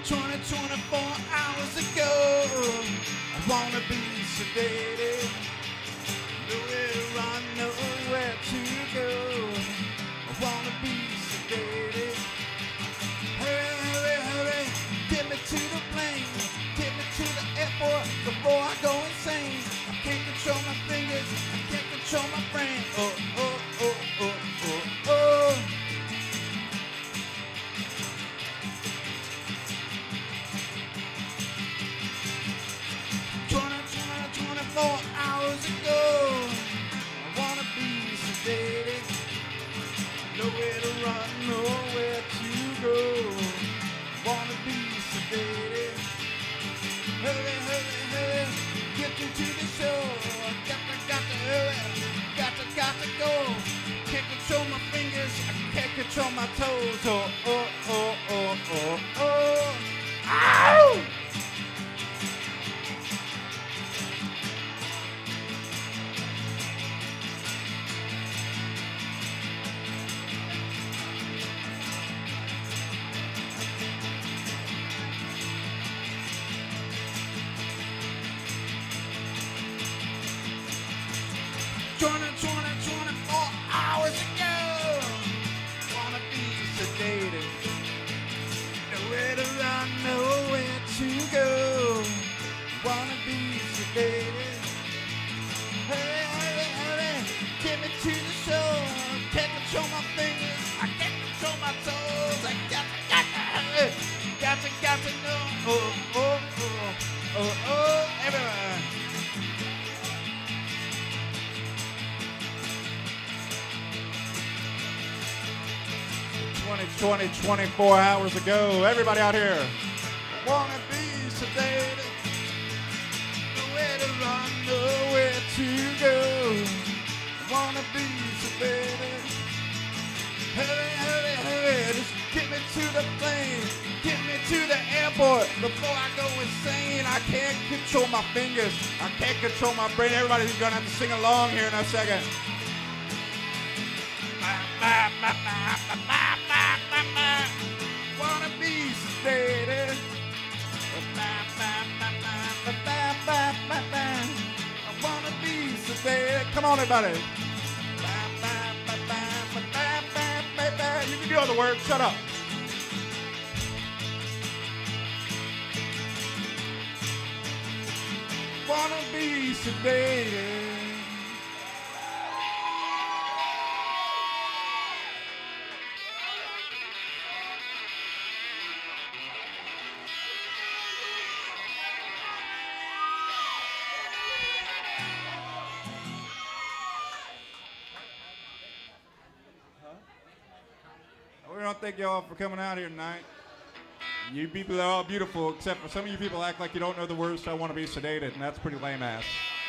24 hours ago. I wanna be sedated. Nowhere to run, nowhere to go. I wanna be sedated. Hurry, hurry, hurry, get me to the plane. Get me to the airport before I go insane. I can't control my fingers, I can't control my brain. Oh, oh, oh, oh, oh, oh. 24 hours ago, I wanna be sedated. Nowhere to run, nowhere to go. I wanna be sedated. Hurry, hurry, hurry, get me to the show. I got to hurry, got to go. Can't control my fingers, I can't control my toes. Oh, oh, oh, oh, oh, oh. Ow! Twenty-four hours ago, wanna be sedated. Nowhere to run, nowhere to go. Wanna be sedated. Hurry, hurry, hurry, get me to the show. Can't control my fingers, I can't control my toes. I got to hurry, got to know. Oh, oh, oh, oh, oh, everywhere. 24 hours ago. Everybody out here. Wanna be sedated. Nowhere to run, nowhere to go. Wanna be sedated. Hurry, hurry, hurry. Just get me to the plane. Get me to the airport before I go insane. I can't control my fingers. I can't control my brain. Everybody's gonna have to sing along here in a second. Wanna be sedated. I wanna be sedated. Come on, everybody. You can do all the words. Shut up. Wanna be sedated. We don't thank y'all for coming out here tonight. You people are all beautiful, except for some of you people act like you don't know the words to I Want to Be Sedated, and that's pretty lame ass.